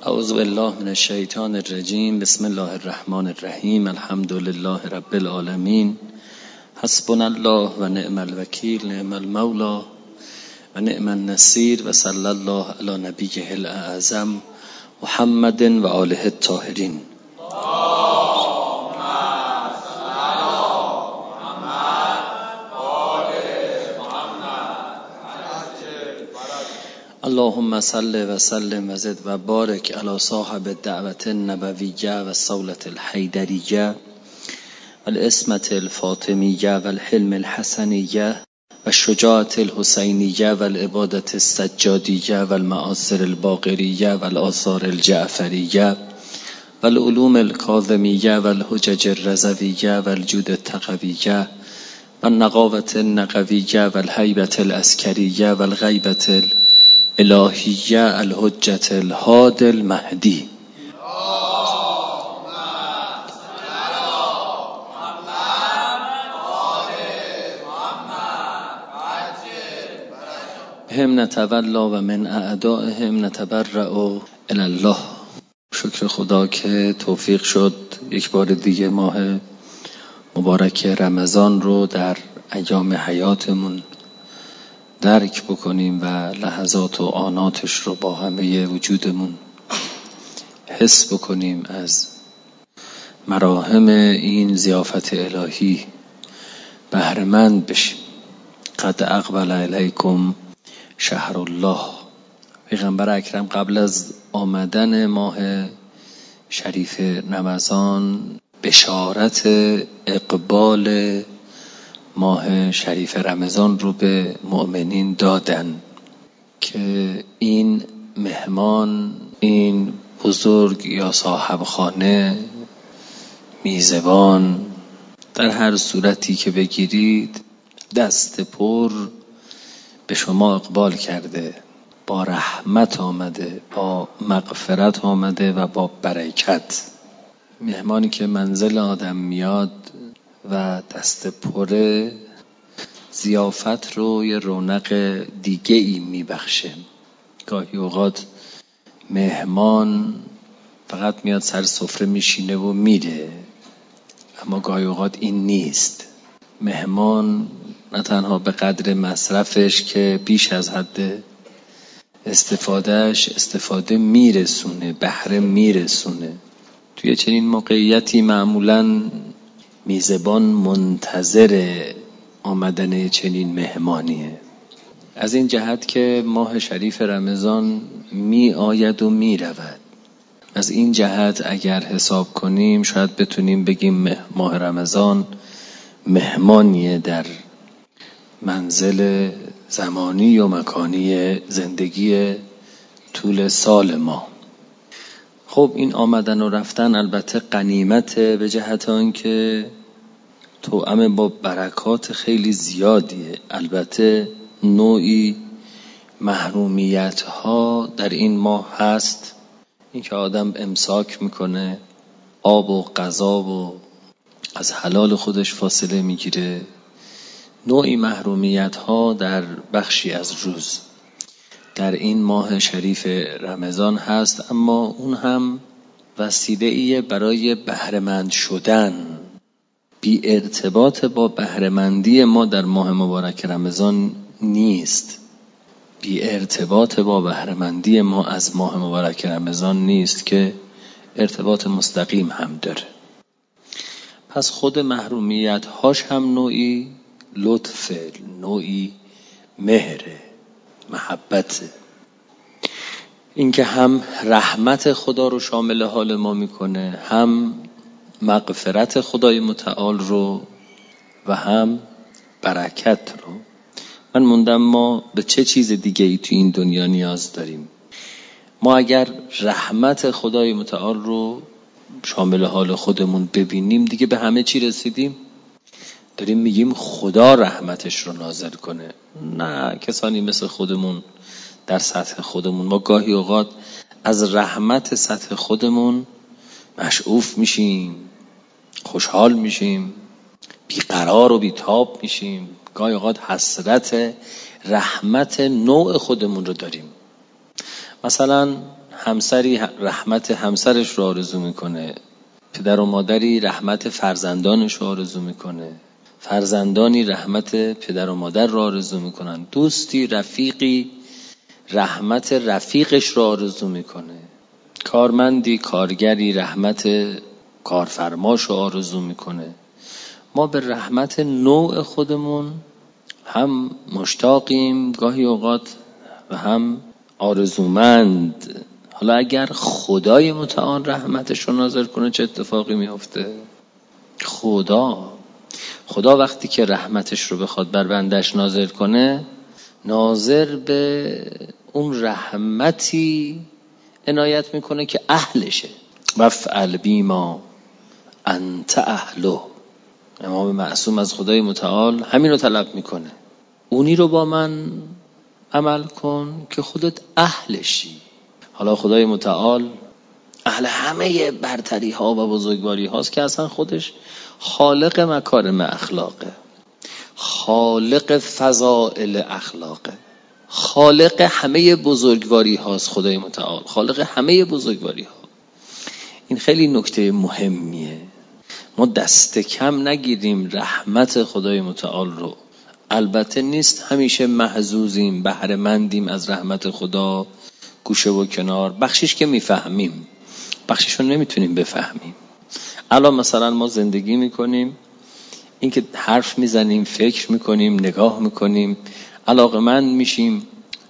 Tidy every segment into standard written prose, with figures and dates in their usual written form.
اعوذ بالله من الشیطان الرجیم. بسم الله الرحمن الرحیم. الحمد لله رب العالمین. حسبنا الله و نعم الوکیل، نعم المولا و نعم النصیر، و صلی الله علی نبیه الاعظم محمد و آله الطاهرین. اللهم صل و سلم و زد و بارک علی صاحب الدعوت النبویه و الصولة الحیدریه و العصمة الفاطمیه و الحلم الحسنیه و الشجاعة الحسینیه و العبادة السجادیه و المآثر الباقریه و الآثار الجعفریه و العلوم الکاظمیه و الحجج الرضویه و الجود التقویه و النقاوة النقویه و الهیبة العسکریه و الغیبة الهیه الحجة الهادی المهدی. هم نتولا و من اعدائهم نتبرأ الی الله. شکر خدا که توفیق شد یک بار دیگه ماه مبارک رمضان رو در ایام حیاتمون درک بکنیم و لحظات و آناتش رو با همه وجودمون حس بکنیم، از مراهم این ضیافت الهی بهره‌مند بشیم. قد اقبل الیکم شهر الله. پیغمبر اکرم قبل از آمدن ماه شریف رمضان بشارت اقبال ماه شریف رمضان رو به مؤمنین دادن که این مهمان، این بزرگ یا صاحب خانه، میزبان، در هر صورتی که بگیرید دست پر به شما اقبال کرده، با رحمت آمده، با مغفرت آمده و با برکت. مهمانی که منزل آدم میاد و دست پره ضیافت رو یه رونق دیگه ای میبخشه. گاهی اوقات مهمان فقط میاد سر سفره میشینه و میره، اما گاهی اوقات این نیست. مهمان نه تنها به قدر مصرفش که بیش از حد استفاده میرسونه، بهره میرسونه. توی چنین موقعیتی معمولاً میزبان منتظر آمدن چنین مهمانیه. از این جهت که ماه شریف رمضان می آید و می رود. از این جهت اگر حساب کنیم شاید بتونیم بگیم ماه رمضان مهمانیه در منزل زمانی و مکانی زندگی طول سال ما. خب این آمدن و رفتن البته غنیمت، به جهت آن که توأم با برکات خیلی زیادیه. البته نوعی محرومیت ها در این ماه هست، این که آدم امساک میکنه، آب و غذا و از حلال خودش فاصله میگیره. نوعی محرومیت ها در بخشی از روز در این ماه شریف رمضان هست، اما اون هم وسیله‌ای برای بهره‌مند شدن. بی ارتباط با بهره‌مندی ما در ماه مبارک رمضان نیست. بی ارتباط با بهره‌مندی ما از ماه مبارک رمضان نیست که ارتباط مستقیم هم داره. پس خود محرومیت هاش هم نوعی لطف، نوعی مهر، محبت. این که هم رحمت خدا رو شامل حال ما میکنه، هم مغفرت خدای متعال رو و هم برکت رو. من موندم ما به چه چیز دیگه ای تو این دنیا نیاز داریم؟ ما اگر رحمت خدای متعال رو شامل حال خودمون ببینیم دیگه به همه چی رسیدیم. داریم میگیم خدا رحمتش رو نازل کنه. نه، کسانی مثل خودمون در سطح خودمون ما گاهی اوقات از رحمت سطح خودمون مشعوف میشیم، خوشحال میشیم، بیقرار و بیتاب میشیم. گاهی اوقات حسرت رحمت نوع خودمون رو داریم. مثلا همسری رحمت همسرش رو آرزو میکنه، پدر و مادری رحمت فرزندانش رو آرزو میکنه، فرزندانی رحمت پدر و مادر رو آرزو میکنن، دوستی رفیقی رحمت رفیقش رو آرزو میکنه، کارمندی کارگری رحمت کارفرماش رو آرزو میکنه. ما به رحمت نوع خودمون هم مشتاقیم گاهی اوقات و هم آرزومند. حالا اگر خدای متعال رحمتش رو نازل کنه چه اتفاقی میفته؟ خدا وقتی که رحمتش رو بخواد بر بندش نازل کنه، ناظر به اون رحمتی عنایت میکنه که اهلشه. وفعل بیما انت اهلو. امام معصوم از خدای متعال همین رو طلب میکنه، اونی رو با من عمل کن که خودت اهلشی. حالا خدای متعال اهل همه برتری ها و بزرگواری هاست که اصلا خودش خالق مکارم اخلاقه، خالق فضائل اخلاقه، خالق همه بزرگواری هاست. خدای متعال خالق همه بزرگواری ها. این خیلی نکته مهمیه، ما دست کم نگیریم رحمت خدای متعال رو. البته نیست همیشه محظوظیم، بهره مندیم از رحمت خدا، گوشه و کنار. بخشش که میفهمیم، بخشش رو نمیتونیم بفهمیم. الان مثلا ما زندگی میکنیم، این که حرف میزنیم، فکر میکنیم، نگاه میکنیم، علاقمند میشیم،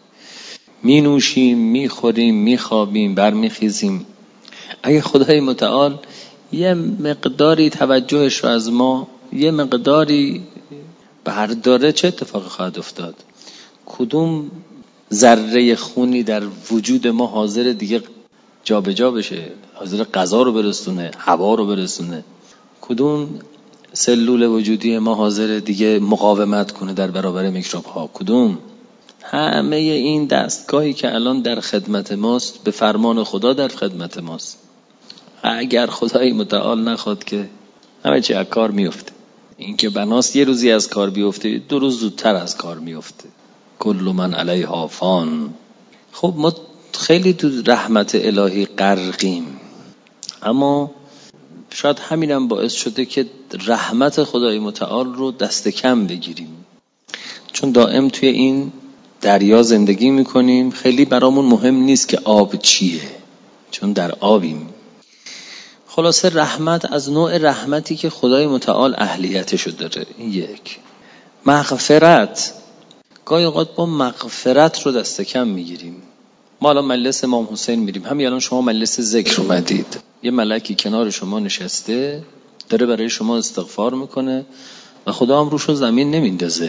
مینوشیم، میخوریم، میخوابیم، برمیخیزیم. اگه خدای متعال یه مقداری توجهش رو از ما یه مقداری برداره چه اتفاقی خواهد افتاد؟ کدوم ذره خونی در وجود ما حاضر دیگه جا به جا بشه، حاضر غذا رو برسونه، هوا رو برسونه؟ کدوم سلول وجودی ما حاضر دیگه مقاومت کنه در برابر میکروب ها؟ کدوم؟ همه این دستگاهی که الان در خدمت ماست به فرمان خدا در خدمت ماست. اگر خدای متعال نخواد که همه چی از کار میفته. این که بناست یه روزی از کار بیفته، 2 روز زودتر از کار میفته. کل من علیها فان. خب ما خیلی تو رحمت الهی غرقیم، اما شاید همینم باعث شده که رحمت خدای متعال رو دست کم بگیریم، چون دائم توی این دریا زندگی میکنیم. خیلی برامون مهم نیست که آب چیه، چون در آبیم. خلاصه رحمت از نوع رحمتی که خدای متعال اهلیتشو داره. این یک. مغفرت، گاهی اوقات با مغفرت رو دست کم میگیریم. ما الان مجلس امام حسین میریم، همین الان شما مجلس ذکر اومدید، یه ملکی کنار شما نشسته داره برای شما استغفار میکنه و خدا هم روشو زمین نمیندازه.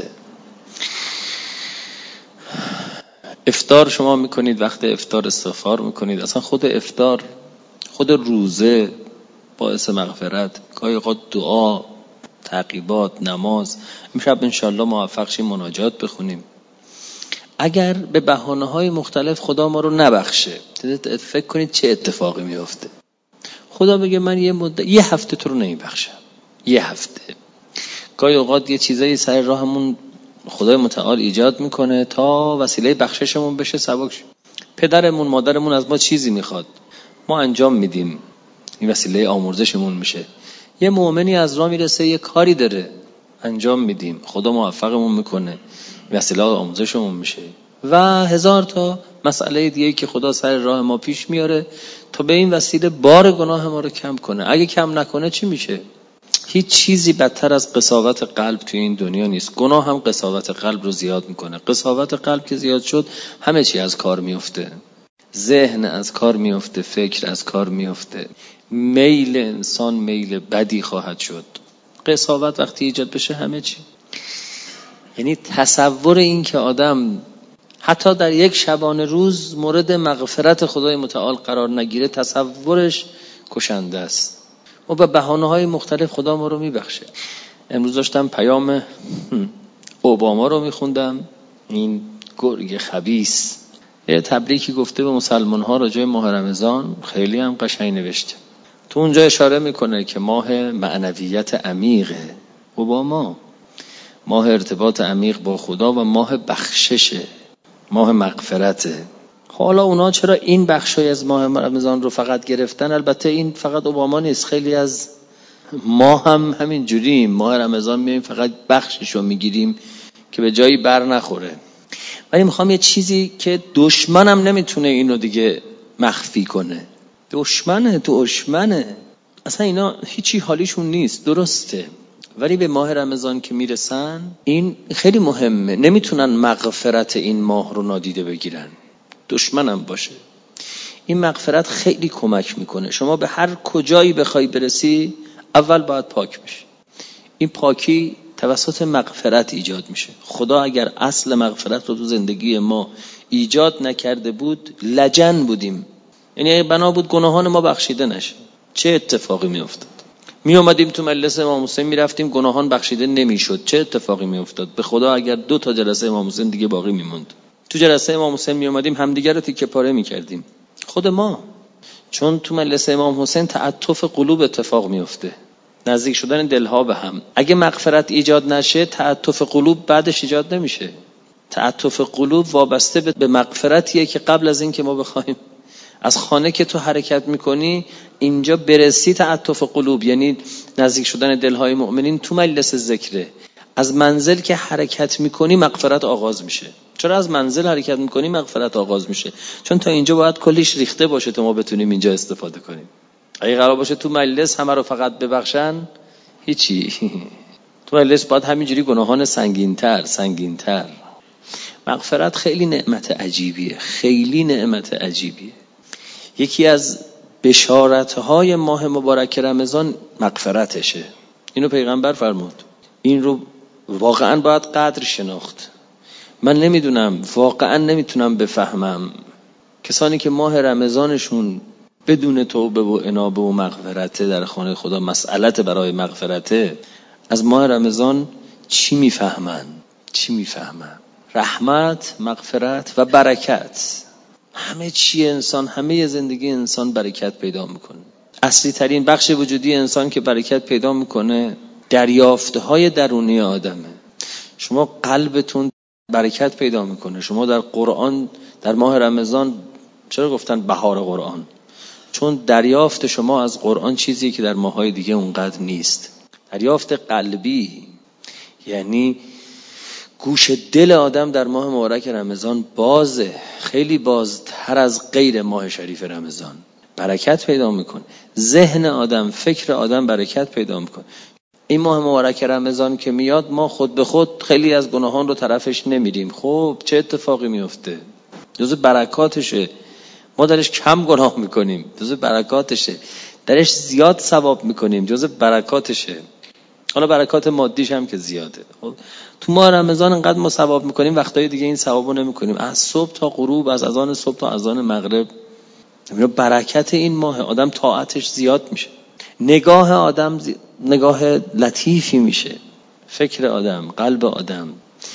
افطار شما میکنید، وقت افطار استغفار میکنید. اصلا خود افطار، خود روزه باعث مغفرت. گاهی اوقات دعا، تعقیبات، نماز. امشب انشالله موفق شیم مناجات بخونیم. اگر به بهانه‌های مختلف خدا ما رو نبخشه، فکر کنید چه اتفاقی میفته. خدا بگه من یه هفته تو رو نمیبخشم، یه هفته. گاهی اوقات یه چیزایی سر راهمون خدای متعال ایجاد میکنه تا وسیله بخششمون بشه، سبک شه. پدرمون، مادرمون از ما چیزی میخواد، ما انجام میدیم، این وسیله آمرزشمون میشه. یه مؤمنی از راه میرسه، یه کاری داره، انجام میدیم، خدا موفقمون میکنه، وسیله آموزشمون میشه. و 1000 تا مسئله دیگه که خدا سر راه ما پیش میاره تا به این وسیله بار گناه ما رو کم کنه. اگه کم نکنه چی میشه؟ هیچ چیزی بدتر از قساوت قلب توی این دنیا نیست. گناه هم قساوت قلب رو زیاد میکنه. قساوت قلب که زیاد شد همه چی از کار میفته، ذهن از کار میفته، فکر از کار میفته، میل انسان میل بدی خواهد شد. قساوت وقتی ایجاد بشه همه چی. یعنی تصور این که آدم حتی در یک شبانه روز مورد مغفرت خدای متعال قرار نگیره، تصورش کشنده است. و به بهانه‌های مختلف خدا ما رو میبخشه. امروز داشتم پیام اوباما رو میخوندم، این گرگ خبیث یه تبریکی گفته به مسلمان ها راجع به ماه رمضان، خیلی هم قشنگ نوشته. تو اونجا اشاره میکنه که ماه معنویت عمیقه اوباما، ماه ارتباط عمیق با خدا و ماه بخششه، ماه مغفرته. حالا اونا چرا این بخشای از ماه رمضان رو فقط گرفتن؟ البته این فقط اوباما نیست، خیلی از ما هم همین جوریم. ماه رمضان میایم فقط بخششو میگیریم که به جایی بر نخوره. ولی میخوام یه چیزی که دشمنم نمیتونه اینو دیگه مخفی کنه. دشمنه اصلا اینا هیچی حالیشون نیست، درسته، ولی به ماه رمضان که میرسن این خیلی مهمه. نمیتونن مغفرت این ماه رو نادیده بگیرن، دشمنم باشه. این مغفرت خیلی کمک میکنه. شما به هر کجایی بخوای برسی اول باید پاک بشی. این پاکی توسط مغفرت ایجاد میشه. خدا اگر اصل مغفرت رو تو زندگی ما ایجاد نکرده بود لجن بودیم. یعنی بنا بود گناهان ما بخشیده نشه. چه اتفاقی میافتاد؟ می اومدیم تو مجلس امام حسین میرفتیم گناهان بخشیده نمیشد. چه اتفاقی میافتاد؟ به خدا اگر 2 تا جلسه امام حسین دیگه باقی میموند، تو جلسه امام حسین می اومدیم همدیگه رو تیکه پاره میکردیم. خود ما، چون تو مجلس امام حسین تعاطف قلوب اتفاق میفته، نزدیک شدن دلها به هم. اگه مغفرت ایجاد نشه تعاطف قلوب بعدش ایجاد نمیشه. تعاطف قلوب وابسته به مغفرتیه که قبل از این که ما بخوایم از خانه که تو حرکت میکنی اینجا برسی تعاطف قلوب، یعنی نزدیک شدن دلهای مؤمنین تو مجلس ذکره. از منزل که حرکت میکنی مغفرت آغاز میشه. چرا از منزل حرکت میکنی مغفرت آغاز میشه؟ چون تا اینجا باید کلیش ریخته باشه تا ما بتونیم اینجا استفاده کنیم. اگه قرار باشه تو مجلس همه رو فقط ببخشن هیچی. تو مجلس باید همینجوری گناهان سنگین‌تر. مغفرت خیلی نعمت عجیبیه، خیلی نعمت عجیبیه. یکی از بشارت‌های ماه مبارک رمضان مغفرتشه. اینو پیغمبر فرمود. این رو واقعا باید قدر شناخت. من نمیدونم، واقعا نمیتونم بفهمم کسانی که ماه رمضانشون بدون توبه و انابه و مغفرته در خانه خدا مسئلت برای مغفرته، از ماه رمضان چی میفهمن؟ رحمت، مغفرت و برکت. همه چی انسان، همه زندگی انسان برکت پیدا میکنه. اصلی ترین بخش وجودی انسان که برکت پیدا میکنه دریافتهای درونی آدمه. شما قلبتون برکت پیدا میکنه. شما در قرآن در ماه رمضان چرا گفتن بهار قرآن؟ چون دریافت شما از قرآن چیزی که در ماهای دیگه اونقدر نیست. دریافت قلبی، یعنی گوش دل آدم در ماه مبارک رمضان بازه، خیلی بازتر از غیر ماه شریف رمضان. برکت پیدا میکنه. ذهن آدم، فکر آدم برکت پیدا میکنه. این ماه مبارک رمضان که میاد ما خود به خود خیلی از گناهان رو طرفش نمیریم. خب چه اتفاقی میفته؟ جزء برکاتشه. ما درش کم گناه میکنیم، جزء برکاتشه. درش زیاد ثواب میکنیم، جزء برکاتشه. حالا برکات مادیش هم که زیاده. خب تو ماه رمضان انقدر ما ثواب میکنیم، وقتای دیگه این ثوابو نمیکنیم. از صبح تا غروب، از اذان صبح تا اذان مغرب. برکت این ماه آدم طاعتش زیاد میشه. نگاه آدم نگاه لطیفی میشه. فکر آدم، قلب آدم،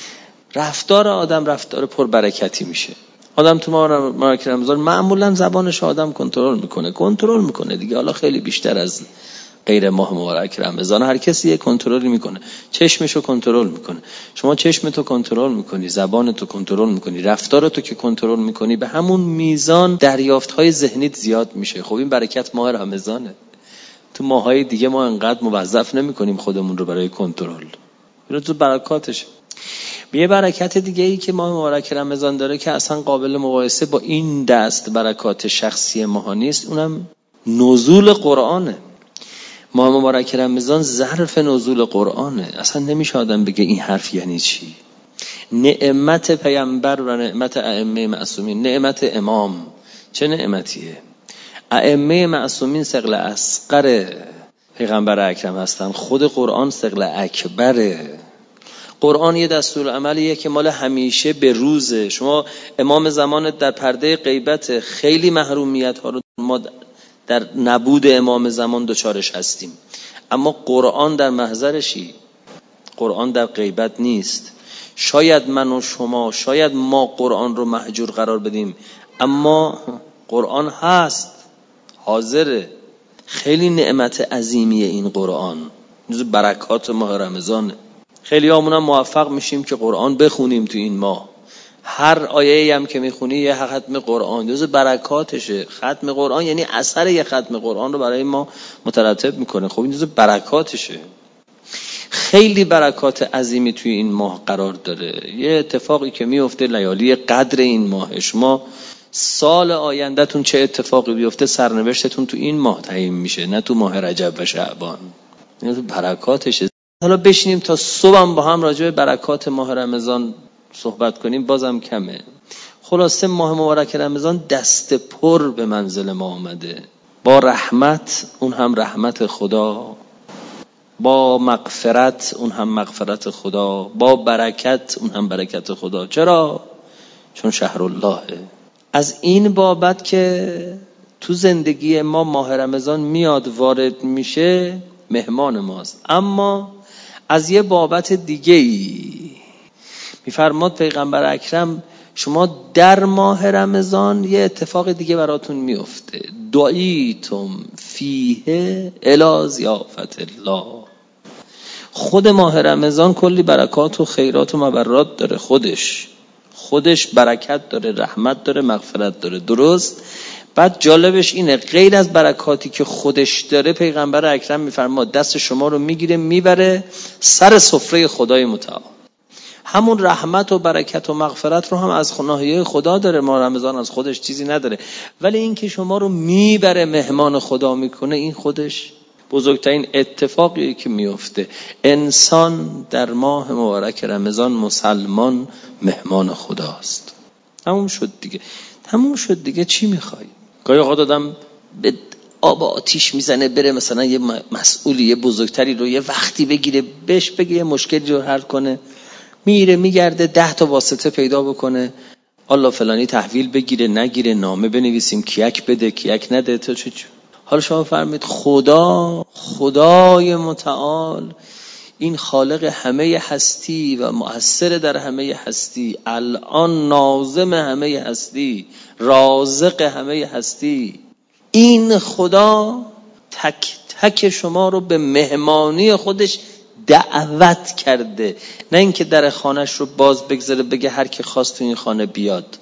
رفتار آدم رفتار پربرکتی میشه. آدم تو ماه مبارک رمضان معمولا زبانش آدم کنترل میکنه دیگه. حالا خیلی بیشتر از غیر ماه مبارک رمضان هر کسی یه کنترلی میکنه. چشمشو کنترل میکنه. شما چشمتو کنترل میکنی، زبانتو کنترل میکنی، رفتارتو که کنترل میکنی، به همون میزان دریافت‌های ذهنیت زیاد میشه. خب این برکت ماه رمضانه. تو ماهای دیگه ما انقدر موظف نمیکنیم خودمون رو برای کنترل. اینو تو برکاتش. یه برکت دیگه ای که ماه مبارک رمضان داره که اصلا قابل مقایسه با این دست برکات شخصی ما نیست، اونم نزول قرآنه. ماه مبارک رمضان ظرف نزول قرآنه. اصلا نمیشه آدم بگه این حرف یعنی چی. نعمت پیامبر و نعمت ائمه معصومین، نعمت امام چه نعمتیه. ائمه معصومین ثقل اصغر پیغمبر اکرم هستن، خود قرآن ثقل اکبره. قرآن یه دستور عملیه که مال همیشه به روزه. شما امام زمانت در پرده غیبت، خیلی محرومیت ها رو ما در نبود امام زمان دچارش هستیم، اما قرآن در محضرشی. قرآن در غیبت نیست. شاید من و شما، شاید ما قرآن رو محجور قرار بدیم، اما قرآن هست، حاضره. خیلی نعمت عظیمیه این قرآن. جز برکات ماه رمضان. خیلی همون هم موفق میشیم که قرآن بخونیم تو این ماه. هر آیه‌ای هم که میخونی یه ختم قرآن، جز برکاتشه. ختم قرآن یعنی اثر یه ختم قرآن رو برای ما مترتب میکنه. خب این جز برکاتشه. خیلی برکات عظیمی توی این ماه قرار داره. یه اتفاقی که میفته لیالی قدر این ماه، شما سال آیندهتون چه اتفاقی بیفته سرنوشتتون تو این ماه تعیین میشه، نه تو ماه رجب و شعبان. این تو برکاتشه. حالا بشینیم تا صبحم با هم راجع به برکات ماه رمضان صحبت کنیم بازم کمه. خلاصه ماه مبارک رمضان دست پر به منزل ما آمده، با رحمت، اون هم رحمت خدا، با مغفرت، اون هم مغفرت خدا، با برکت، اون هم برکت خدا. چرا؟ چون شهر اللهه. از این بابت که تو زندگی ما ماه رمضان میاد وارد میشه، مهمان ماست. اما از یه بابت دیگه ای میفرماد پیغمبر اکرم شما در ماه رمضان یه اتفاق دیگه براتون میفته، دعیتم فیه الی ضیافت الله. خود ماه رمضان کلی برکات و خیرات و مبرات داره، خودش برکت داره، رحمت داره، مغفرت داره. درست؟ بعد جالبش اینه غیر از برکاتی که خودش داره، پیغمبر اکرم میفرماد دست شما رو میگیره میبره سر سفره خدای متعال. همون رحمت و برکت و مغفرت رو هم از ناحیه خدا داره. ماه رمضان از خودش چیزی نداره، ولی این که شما رو میبره مهمان خدا میکنه، این خودش بزرگترین اتفاقی که میفته. انسان در ماه مبارک رمضان مسلمان مهمان خداست. تموم شد دیگه چی میخوای؟ گاهی اوقات آدم به آب آتیش میزنه بره مثلا یه مسئولی یه بزرگتری رو یه وقتی بگیره بهش بگه یه مشکلی رو حل کنه، میره میگرده 10 تا واسطه پیدا بکنه، الله فلانی تحویل بگیره نگیره، نامه بنویسیم کیک بده کیک نده. تو چه؟ حالا شما فرمید خدای متعال، این خالق همه هستی و مؤثر در همه هستی، الان ناظم همه هستی، رازق همه هستی، این خدا تک تک شما رو به مهمانی خودش دعوت کرده، نه اینکه در خانهش رو باز بگذاره بگه هر کی خواست تو این خانه بیاد.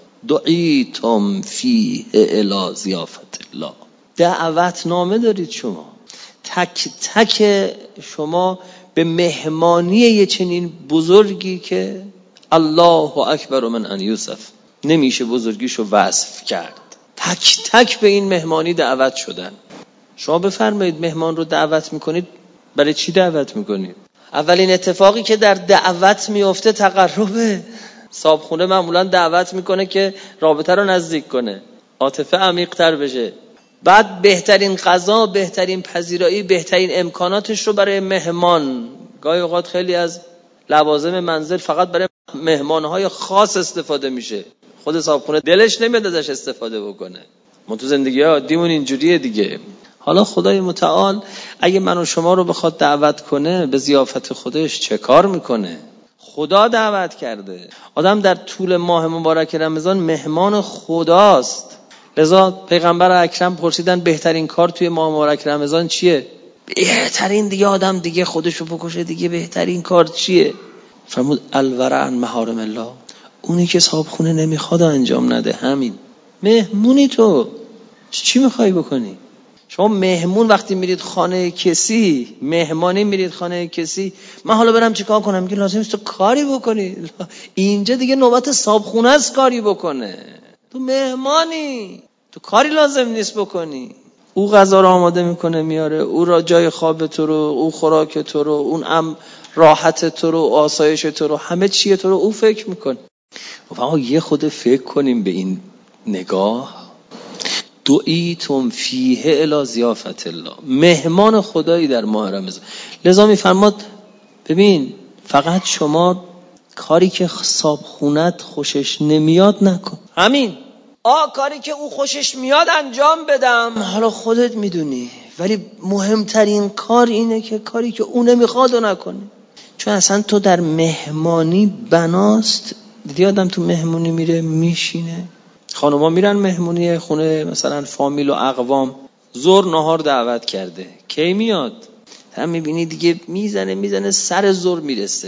دعیتم فیه الی ضیافت الله. دعوت نامه دارید شما، تک تک شما به مهمانی یه چنین بزرگی که الله اکبر من ان یوسف، نمیشه بزرگیشو وصف کرد. تک تک به این مهمانی دعوت شدن. شما بفرمایید مهمان رو دعوت میکنید، برای چی دعوت میکنید؟ اولین اتفاقی که در دعوت میفته تقربه. صاحبخونه معمولا دعوت میکنه که رابطه رو نزدیک کنه، عاطفه عمیق‌تر بشه. بعد بهترین غذا، بهترین پذیرایی، بهترین امکاناتش رو برای مهمان. گاهی اوقات خیلی از لوازم منزل فقط برای مهمانهای خاص استفاده میشه، خود صاحبخونه دلش نمیاد ازش استفاده بکنه. ما تو زندگی عادیمون اینجوریه دیگه. حالا خدای متعال اگه من و شما رو بخواد دعوت کنه به ضیافت خودش، چه کار میکنه؟ خدا دعوت کرده. آدم در طول ماه مبارک رمضان مهمان خداست. لذا پیغمبر اکرم پرسیدن بهترین کار توی ماه مبارک رمضان چیه؟ بهترین دیگه آدم دیگه خودشو بکشه دیگه، بهترین کار چیه؟ فرمود الورع عن محارم الله. اونی که صاحبخونه نمیخواد انجام نده. همین مهمونی تو چی میخوای بکنی؟ شما مهمون وقتی میرید خانه کسی، مهمانی میرید خانه کسی، من حالا برم چیکار کنم؟ میگه لازم است تو کاری بکنی. اینجا دیگه نوبت صاحبخونه است کاری بکنه. تو مهمانی، تو کاری لازم نیست بکنی. او غذا رو آماده میکنه میاره، او را جای خواب تو رو، او خوراک تو رو، اون راحت تو رو، آسایش تو رو، همه چیه تو رو او فکر میکنه. و یه خود فکر کنیم به این نگاه. دعیتم فیه الی ضیافت الله، مهمان خدایی در ماه رمضان. لذا میفرماد ببین فقط شما کاری که صاحبخونت خوشش نمیاد نکن. همین کاری که او خوشش میاد انجام بدم، حالا خودت میدونی، ولی مهمترین کار اینه که کاری که او نمیخواد و نکنی. چون اصلا تو در مهمانی بناست. دیدی آدم تو مهمونی میره میشینه، خانوما میرن مهمونی خونه مثلا فامیل و اقوام، ظهر نهار دعوت کرده، کی میاد؟ هم میبینی دیگه میزنه سر ظهر میرسه،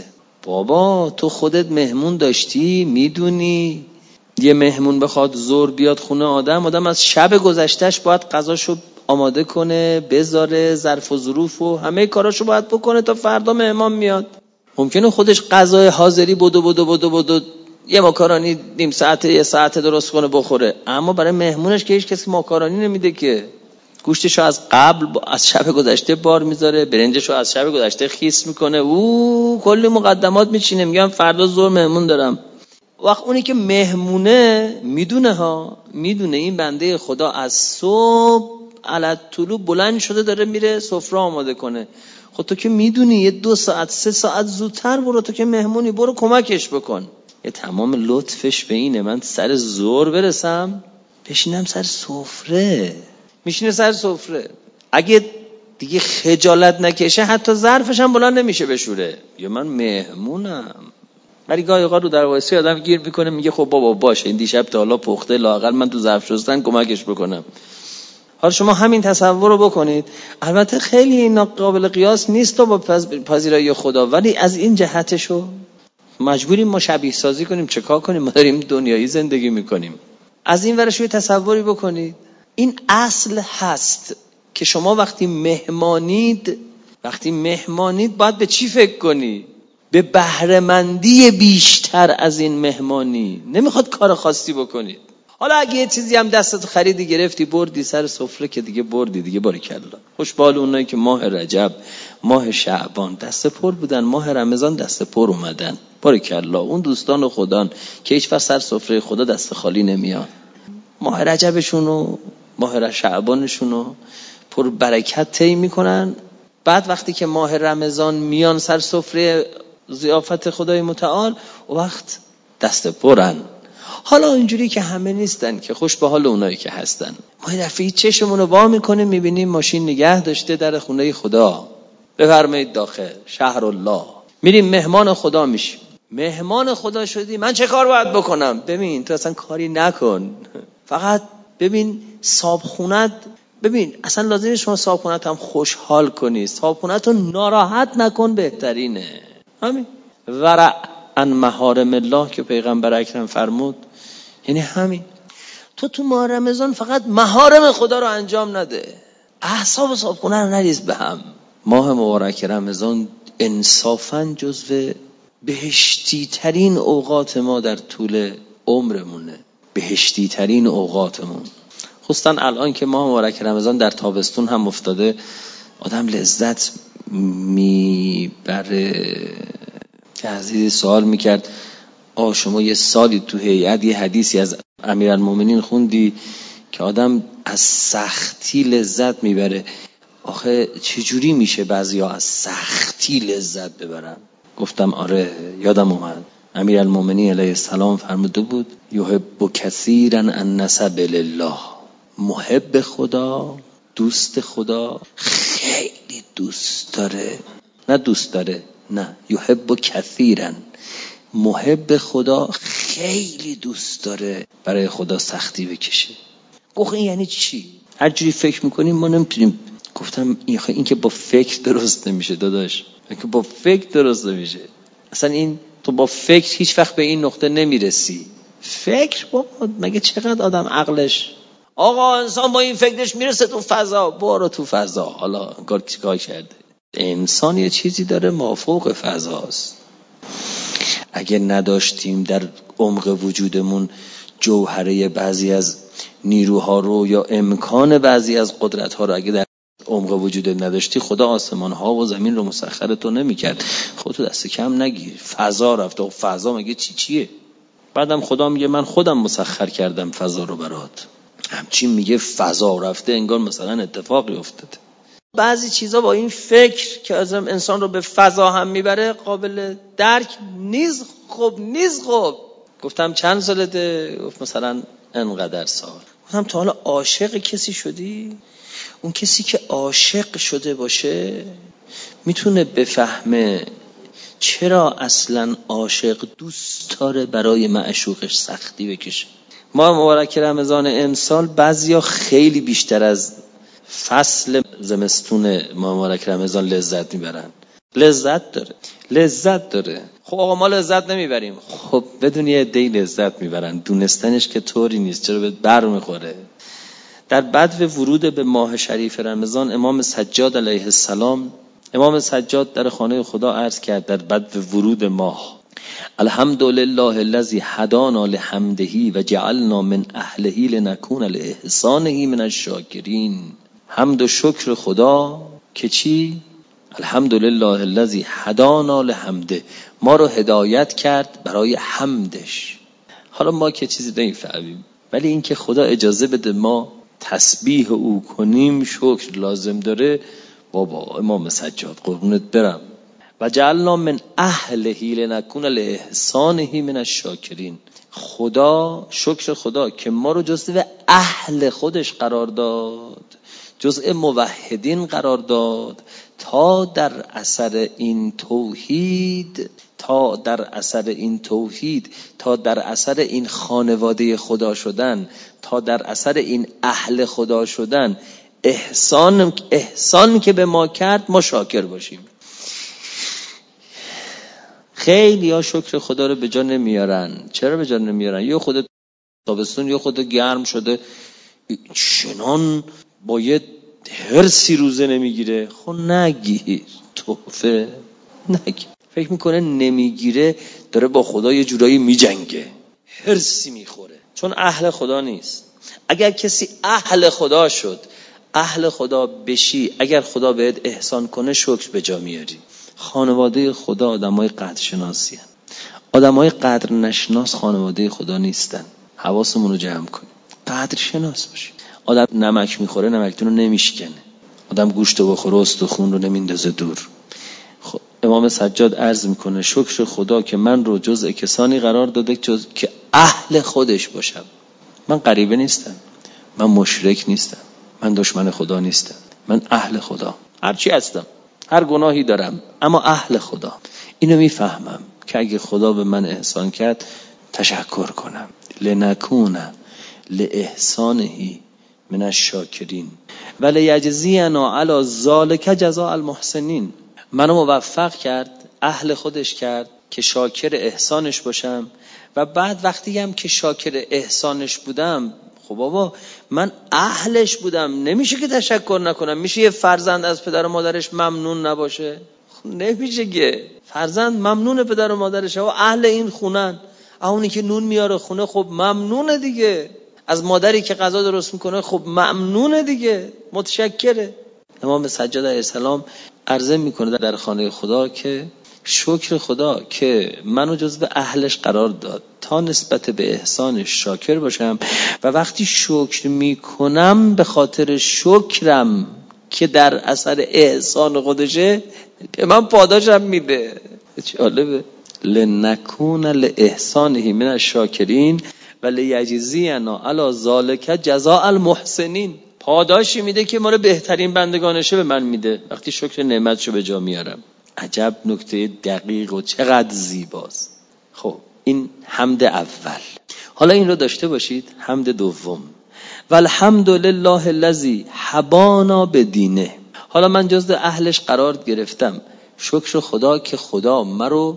بابا تو خودت مهمون داشتی، میدونی یه مهمون بخواد زور بیاد خونه آدم از شب گذشتهش باید غذاشو آماده کنه، بذاره، ظرف و ظروف و همه کاراشو باید بکنه تا فردا مهمان میاد. ممکنه خودش غذای حاضری بدو یه ماکارونی نیم ساعته یه ساعته درست کنه بخوره، اما برای مهمونش که هیچ کسی ماکارونی نمیده که. گوشتشو از قبل از شب گذشته بار میذاره، برنجشو از شب گذشته خیس میکنه، کلی مقدمات میچینه، میگم فردا ظهر مهمون دارم. وقت اونی که مهمونه میدونه این بنده خدا از صبح علت طلوع بلند شده داره میره سفره آماده کنه. خب تو که میدونی یه 2 ساعت 3 ساعت زودتر برو، تو که مهمونی برو کمکش بکن. یه تمام لطفش به اینه من سر ظهر برسم بشینم سر سفره. میشینه سر سفره، اگه دیگه خجالت نکشه حتی ظرفش هم بلند نمیشه بشوره، یا من مهمونم. ولی گاهی اوقات رو در وایسی آدم گیر میکنه، میگه خب بابا باشه این دیشب تا حالا پخته، لااقل من تو ظرف شستن کمکش بکنم. حالا شما همین تصور رو بکنید. البته خیلی اینا قابل قیاس نیست با پذیرایی خدا، ولی از این جهتشو مجبوریم ما شبیه سازی کنیم. چه کار کنیم؟ ما داریم دنیایی زندگی میکنیم. از این ورش یه تصوری بکنید. این اصل هست که شما وقتی مهمانید باید به چی فکر کنی؟ به بهره‌مندی بیشتر از این مهمانی. نمیخواد کار خاصی بکنید. حالا اگه یه چیزی هم دستت خریدی گرفتی بردی سر سفره که دیگه بردی دیگه، باریکلا. خوشبال اونایی که ماه رجب، ماه شعبان دست پر بودن، ماه رمضان دست پر اومدن، باریکلا. اون دوستان خدان که هیچ وقت سر سفره خدا دست خالی نمیان، ماه رجبشون و ماه شعبانشون رو پر برکت طی میکنن. بعد وقتی که ماه رمضان میان سر سفره ضیافت خدای متعال، وقت دست پرن. حالا اینجوری که همه نیستن که خوش به حال اونایی که هستن. ما یه دفعه چشمون رو وا میکنیم میبینیم ماشین نگه داشته در خونه خدا، بفرمایید داخل شهر الله. میریم مهمان خدا میشیم. مهمان خدا شدی، من چه کار باید بکنم؟ ببین تو اصلا کاری نکن، فقط ببین صابخونت، ببین اصلا لازمه شما صابخونت هم خوشحال کنی، صابخونت رو ناراحت نکن، بهترینه. همین ورع عن محارم الله که پیغمبر اکرم فرمود، یعنی همین. تو ماه رمضان فقط محارم خدا رو انجام نده، اعصاب صابخونه رو نریز به هم. ماه مبارک رمضان انصافاً جزو بهشتی ترین اوقات ما در طول عمرمونه، بهشتی ترین اوقاتمون. خصوصا الان که ماه مبارک رمضان در تابستون هم افتاده، آدم لذت میبره. که عزیزی سوال میکرد شما یه سالی تو هیئت یه حدیثی از امیرالمومنین خوندی که آدم از سختی لذت میبره. آخه چجوری میشه بعضیا از سختی لذت ببرن؟ گفتم آره، یادم اومد امیرالمومنین علیه السلام فرموده بود یحب کثیرا النسب لله، محب خدا، دوست خدا، خیلی دوست داره، نه یحب کثیرا، محب خدا خیلی دوست داره برای خدا سختی بکشه. گفت این یعنی چی؟ هر جوری فکر میکنیم ما نمیتونیم. گفتم این که با فکر درست نمیشه داداش، این که با فکر درست نمیشه. اصلا این تو با فکر هیچ وقت به این نقطه نمیرسی. فکر مگه چقدر آدم عقلش، آقا انسان با این فکرش میرسه تو فضا، برو تو فضا. حالا کار چیکار کرده؟ انسان یه چیزی داره مافوق فضاست. اگه نداشتیم در عمق وجودمون جوهره بعضی از نیروها رو یا امکان بعضی از قدرت‌ها رو اگه در عمق وجودت نداشتی، خدا آسمان‌ها و زمین رو مسخر تو نمی‌کرد. خودتو دست کم نگیر. فضا رفته، فضا مگه چیه؟ بعدم خدا میگه من خودم مسخر کردم فضا رو برات. همچین میگه فضا رفته انگار مثلا اتفاقی افتاده. بعضی چیزا با این فکر که از انسان رو به فضا هم میبره قابل درک نیست. خب گفتم چند سالته؟ گفت مثلا انقدر سال. گفتم تا حالا عاشق کسی شدی؟ اون کسی که عاشق شده باشه میتونه بفهمه چرا اصلا عاشق دوست داره برای معشوقش سختی بکشه. ماه مبارک رمضان امسال بعضیا خیلی بیشتر از فصل زمستون ماه مبارک رمضان لذت میبرن. لذت داره. خب آقا ما لذت نمیبریم. خب بدون یه عده‌ای لذت میبرن، دونستنش که طوری نیست، چرا بهت بر میخوره؟ در بدو ورود به ماه شریف رمضان امام سجاد علیه السلام، امام سجاد در خانه خدا عرض کرد در بدو ورود ماه: الحمدلله الذی هدانا لحمده و جعلنا من اهله لنکون لاحسانه من الشاکرین. حمد و شکر خدا که چی؟ الحمدلله الذی هدانا لحمده، ما رو هدایت کرد برای حمدش. حالا ما که چیزی نمیفهمیم، ولی این که خدا اجازه بده ما تسبیح او کنیم شکر لازم داره. بابا امام سجاد قربونت برم. و جعلنا من اهله لنکون لاحسانه من الشاکرین. خدا، شکر خدا که ما رو جزء اهل خودش قرار داد، جزء موحدین قرار داد، تا در اثر این توحید، تا در اثر این خانواده خدا شدن، تا در اثر این اهل خدا شدن، احسان که به ما کرد ما شاکر باشیم. خیلی ها شکر خدا رو به جا نمیارن. چرا به جا نمیارن؟ یا خود تابستون یا خود گرم شده، چنان باید هرسی روزه نمیگیره. خب نگیر، تحفه نگیر. فکر میکنه نمیگیره داره با خدا یه جورایی میجنگه، هرسی میخوره، چون اهل خدا نیست. اگر کسی اهل خدا شد، اهل خدا بشی، اگر خدا بهت احسان کنه شکر به جا میاری. خانواده خدا آدمای قدر شناسی هن. آدمای قدر نشناس خانواده خدا نیستن. حواسمون رو جمع کنیم، قدر شناس باشیم. آدم نمک میخوره نمکتون رو نمیشکنه، آدم گوشت رو بخوره استخون رو نمیندازه دور. خب امام سجاد عرض میکنه شکر خدا که من رو جزء کسانی قرار داده که اهل خودش باشم. من غریبه نیستم، من مشرک نیستم، من دشمن خدا نیستم، من اهل خدا. هرچی هستم، هر گناهی دارم، اما اهل خدا. اینو میفهمم که اگه خدا به من احسان کرد تشکر کنم. لنکون لاحسانه من الشاکرین و لیجزینا علی ذلک جزاء المحسنین. منو موفق کرد، اهل خودش کرد که شاکر احسانش باشم، و بعد وقتی هم که شاکر احسانش بودم، خب بابا من اهلش بودم، نمیشه که تشکر نکنم. میشه یه فرزند از پدر و مادرش ممنون نباشه؟ خب نمیشه که. فرزند ممنون پدر و مادرشه و اهل این خونن. اونی که نون میاره خونه خب ممنونه دیگه. از مادری که غذا درست میکنه خب ممنونه دیگه، متشکره. امام سجاد علیه السلام عرضه میکنه در خانه خدا که شکر خدا که منو جزو اهلش قرار داد تا نسبت به احسانش شاکر باشم، و وقتی شکر میکنم به خاطر شکرم که در اثر احسان خودشه به من پاداشم میده. جالبه. لنکون لاحسانه من الشاکرین و لیجزینا علی ذلک جزاء المحسنین. پاداشی میده که ما رو بهترین بندگانشه به من میده وقتی شکر نعمتشو به جا میارم. عجب نکته دقیق و چقدر زیباست. خب این حمد اول. حالا این رو داشته باشید حمد دوم: والحمد لله الذی هبانا بدینه. حالا من جزو اهلش قرار گرفتم، شکر خدا که خدا مرو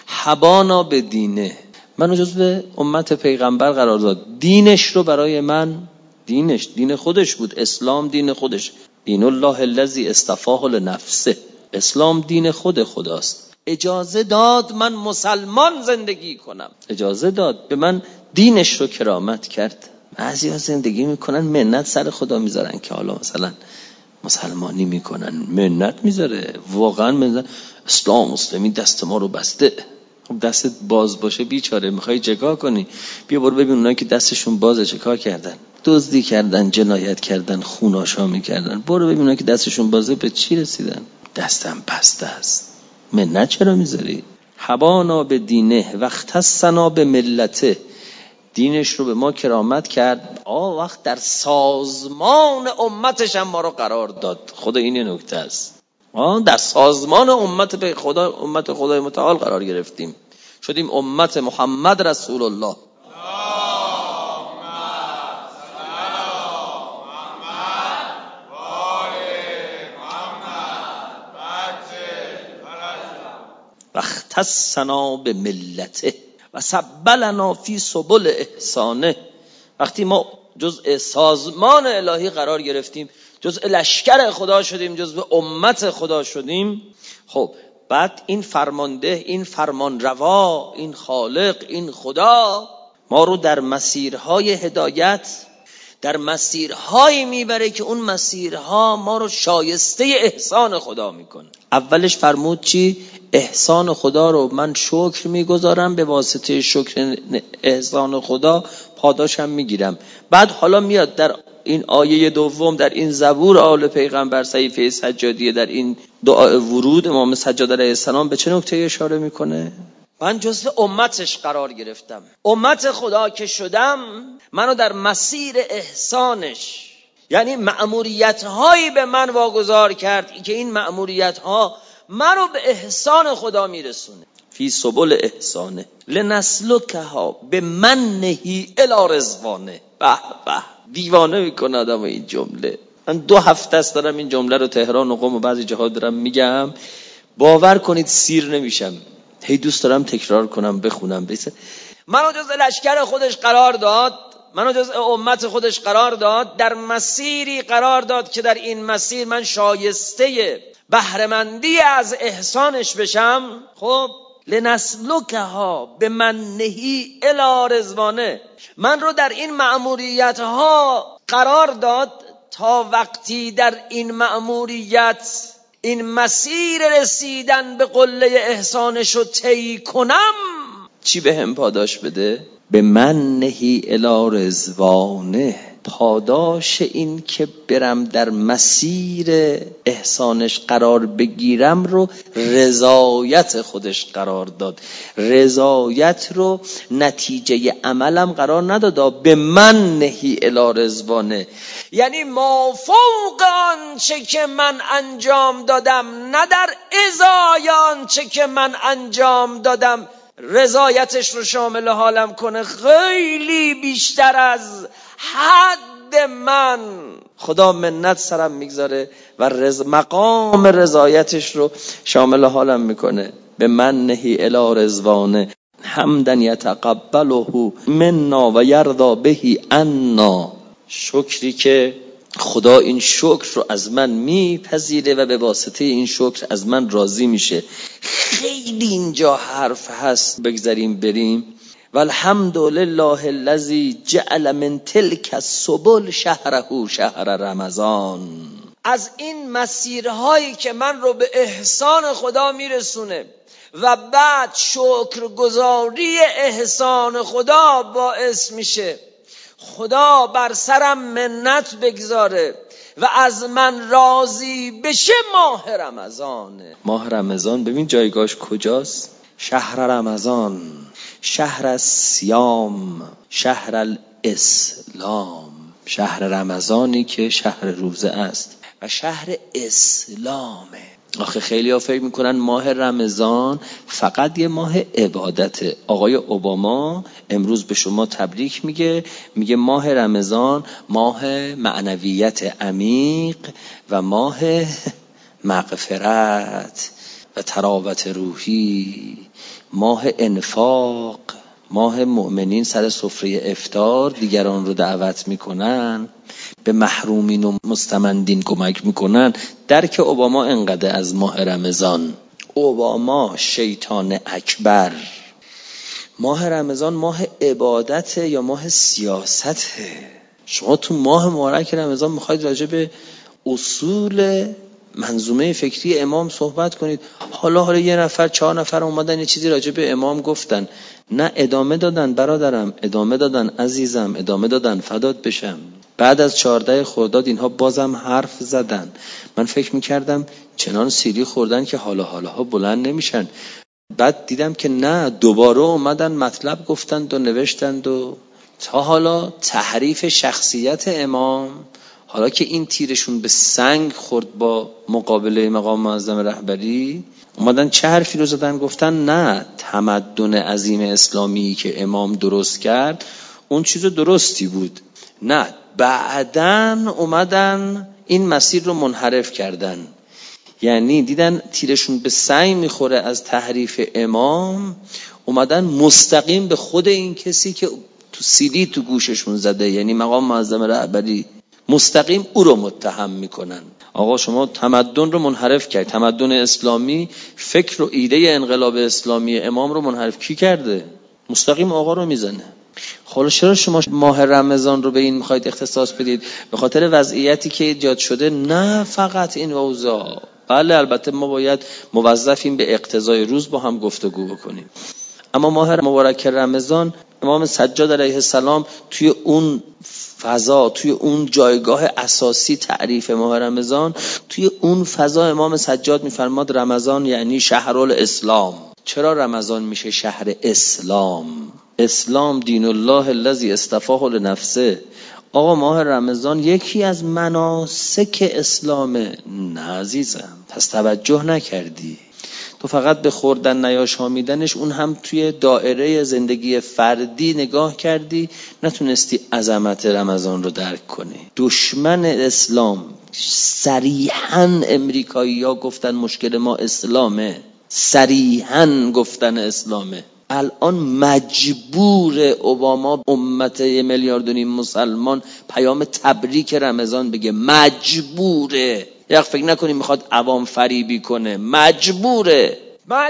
هبانا بدینه، منو جزو امت پیغمبر قرار داد، دینش رو برای من، دینش دین خودش بود، اسلام دین خودش، دین الله الذی اصطفاه لنفسه، اسلام دین خود خداست. اجازه داد من مسلمان زندگی کنم، اجازه داد به من دینش رو کرامت کرد. بعضیا زندگی میکنن منت سر خدا میذارن که حالا مثلا مسلمانی میکنن، منت میذاره واقعا منت. اسلام مسلمی دست ما رو بسته. خب دستت باز باشه بیچاره، میخوای چیکار کنی؟ بیا برو ببین اونایی که دستشون بازه چیکار کردن، دزدی کردن، جنایت کردن، خوناشامی کردن. برو ببین اونایی که دستشون بازه به چی رسیدن. دستم بسته است، منت چرا میذاری؟ حبانا به دینه وقتصنا به ملته، دینش رو به ما کرامت کرد، وقت در سازمان امتش هم ما رو قرار داد. خدا این نکته است. در سازمان امت خدا، امت خدای متعال قرار گرفتیم، شدیم امت محمد رسول الله. وقت اختصنا به ملته و سبلنا فی سبل احسانه. وقتی ما جزء سازمان الهی قرار گرفتیم، جزء لشکر خدا شدیم، جزء امت خدا شدیم، خب بعد این فرمانده، این فرمانروا، این خالق، این خدا ما رو در مسیرهای هدایت، در مسیرهایی میبره که اون مسیرها ما رو شایسته احسان خدا میکنه. اولش فرمود چی؟ احسان خدا رو من شکر میگذارم، به واسطه شکر احسان خدا پاداشم میگیرم. بعد حالا میاد در این آیه دوم در این زبور آل پیغمبر صحیفه سجادیه، در این دعای ورود امام سجاد علیه السلام به چه نکته اشاره میکنه؟ من جزء امتش قرار گرفتم، امت خدا که شدم، منو در مسیر احسانش، یعنی مأموریت‌هایی به من واگذار کرد که این مأموریت‌ها منو به احسان خدا میرسونه. فی سبل احسانه لنسلکها بمنه الی رضوانه. به به، دیوانه میکنه آدم این جمله. من 2 هفته است دارم این جمله رو تهران و قم و بعضی جاها دارم میگم، باور کنید سیر نمیشم، هی دوست دارم تکرار کنم، بخونم. منو جز لشکر خودش قرار داد، منو جز امت خودش قرار داد، در مسیری قرار داد که در این مسیر من شایسته بهره‌مندی از احسانش بشم. خب لنسلکها بمنهی الی رضوانه، من رو در این مأموریت‌ها قرار داد تا وقتی در این مأموریت، این مسیر رسیدن به قله احسانش رو طی کنم، چی به هم پاداش بده؟ به منهی الی رضوانه. پاداش این که برم در مسیر احسانش قرار بگیرم رو رضایت خودش قرار داد. رضایت رو نتیجه عملم قرار نداد. به منهی الی رضوانه یعنی ما فوق آنچه که من انجام دادم، نه در ازای آنچه که من انجام دادم رضایتش رو شامل حالم کنه، خیلی بیشتر از حد من خدا منت سرم میگذاره و مقام رضایتش رو شامل حالم میکنه. به منهی الی رضوانه حمدا یتقبله منا و یرضا بهی عنا. شکری که خدا این شکر رو از من میپذیره و به واسطه این شکر از من راضی میشه. خیلی اینجا حرف هست، بگذاریم بریم. والحمد لله الذی جعل من تلک السبل شهره شهر رمضان. از این مسیرهایی که من رو به احسان خدا میرسونه و بعد شکرگزاری احسان خدا باعث میشه خدا بر سرم منت بگذاره و از من راضی بشه، ماه رمضانه. ماه رمضان ببین جایگاهش کجاست؟ شهر رمضان، شهر الصیام، شهر الاسلام. شهر رمضانی که شهر روزه است و شهر اسلامه. آخه خیلی ها فکر میکنن ماه رمضان فقط یه ماه عبادته. آقای اوباما امروز به شما تبریک میگه ماه رمضان ماه معنویت عمیق و ماه مغفرت و تراوت روحی، ماه انفاق، ماه مؤمنین سر سفره افطار دیگران رو دعوت میکنن، به محرومین و مستمندین کمک میکنن. درک اوباما انقدر از ماه رمضان. اوباما شیطان اکبر. ماه رمضان ماه عبادته یا ماه سیاسته؟ شما تو ماه مبارک رمضان میخواید راجع به اصول منظومه فکری امام صحبت کنید. حالا یه نفر 4 نفر اومدن یه چیزی راجع به امام گفتن، نه ادامه دادن برادرم، ادامه دادن عزیزم، ادامه دادن فدات بشم. بعد از 14 خرداد اینها بازم حرف زدن. من فکر میکردم چنان سیلی خوردن که حالا بلند نمیشن. بعد دیدم که نه، دوباره اومدن مطلب گفتند و نوشتند و تا حالا تحریف شخصیت امام. حالا که این تیرشون به سنگ خورد با مقابله مقام معظم رهبری، اومدن چه حرفی رو زدن؟ گفتن نه، تمدن عظیم اسلامی که امام درست کرد اون چیز درستی بود. نه، بعدن اومدن این مسیر رو منحرف کردن. یعنی دیدن تیرشون به سنگ میخوره از تحریف امام، اومدن مستقیم به خود این کسی که تو سیلی تو گوششون زده، یعنی مقام معظم رهبری، مستقیم او رو متهم میکنن. آقا شما تمدن رو منحرف کرد. تمدن اسلامی فکر و ایده انقلاب اسلامی امام رو منحرف کی کرده؟ مستقیم آقا رو میزنه. حالا چرا شما ماه رمضان رو به این میخواید اختصاص بدید؟ به خاطر وضعیتی که ایجاد شده؟ نه فقط این اوضاع. بله البته ما باید موظفیم به اقتضای روز با هم گفتگو بکنیم، اما ماه مبارک رمضان امام سجاد علیه السلام توی اون فضا، توی اون جایگاه اساسی تعریف ماه رمضان، توی اون فضا امام سجاد میفرماد رمضان یعنی شهر الاسلام. چرا رمضان میشه شهر اسلام؟ اسلام دین الله الذی اصطفاه لنفسه. آقا ماه رمضان یکی از مناسک اسلامه. نه عزیزم، پس توجه نکردی. تو فقط به خوردن نیاشامیدنش، اون هم توی دایره زندگی فردی نگاه کردی، نتونستی عظمت رمضان رو درک کنی. دشمن اسلام صریحاً امریکایی‌ها گفتن مشکل ما اسلامه، صریحاً گفتن اسلامه. الان مجبور اوباما امت 1.5 میلیارد مسلمان پیام تبریک رمضان بگه، مجبوره. یک فکر نکنی میخواد عوام فریبی کنه، مجبوره.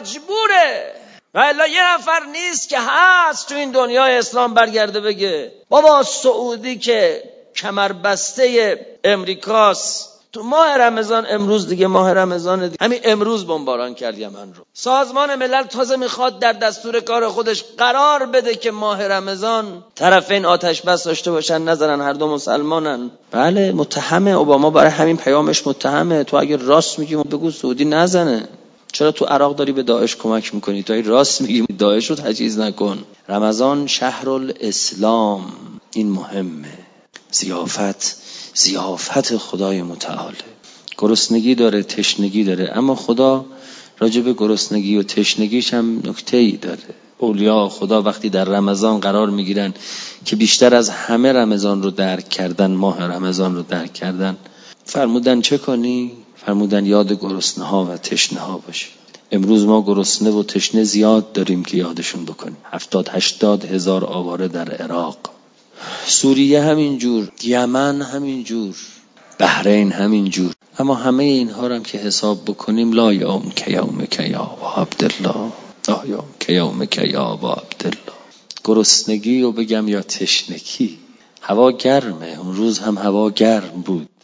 و الا یه نفر نیست که هست تو این دنیای اسلام برگرده بگه بابا سعودی که کمربسته امریکاست تو ماه رمضان، امروز دیگه ماه رمضان دیگه، همین امروز بمباران کرد یمن رو. سازمان ملل تازه میخواد در دستور کار خودش قرار بده که ماه رمضان طرفین آتش بس داشته باشن، نذارن هر دو مسلمانن. بله متهمه اوباما، برای همین پیامش متهمه. تو اگه راست میگی بگو سعودی نزنه. چرا تو عراق داری به داعش کمک میکنی؟ تو اگه راست میگی داعش رو تجهیز نکن. رمضان شهر الاسلام، این مهمه. زیافت خدای متعال. گرسنگی داره، تشنگی داره، اما خدا راجع به گرسنگی و تشنگیش هم نکته‌ای داره. اولیا خدا وقتی در رمضان قرار میگیرن که بیشتر از همه رمضان رو درک کردن، ماه رمضان رو درک کردن، فرمودن چه کنی؟ فرمودن یاد گرسنه ها و تشنه ها باشی. امروز ما گرسنه و تشنه زیاد داریم که یادشون بکنیم. 70-80 هزار آواره در عراق، سوریه همینجور، یمن همینجور، بحرین همینجور. اما همه اینها رو هم که حساب بکنیم، لا یوم که یوم که یا ابا عبدالله، لا یوم که یوم که یا ابا عبدالله. گرسنگی رو بگم یا تشنگی؟ هوا گرمه، اون روز هم هوا گرم بود.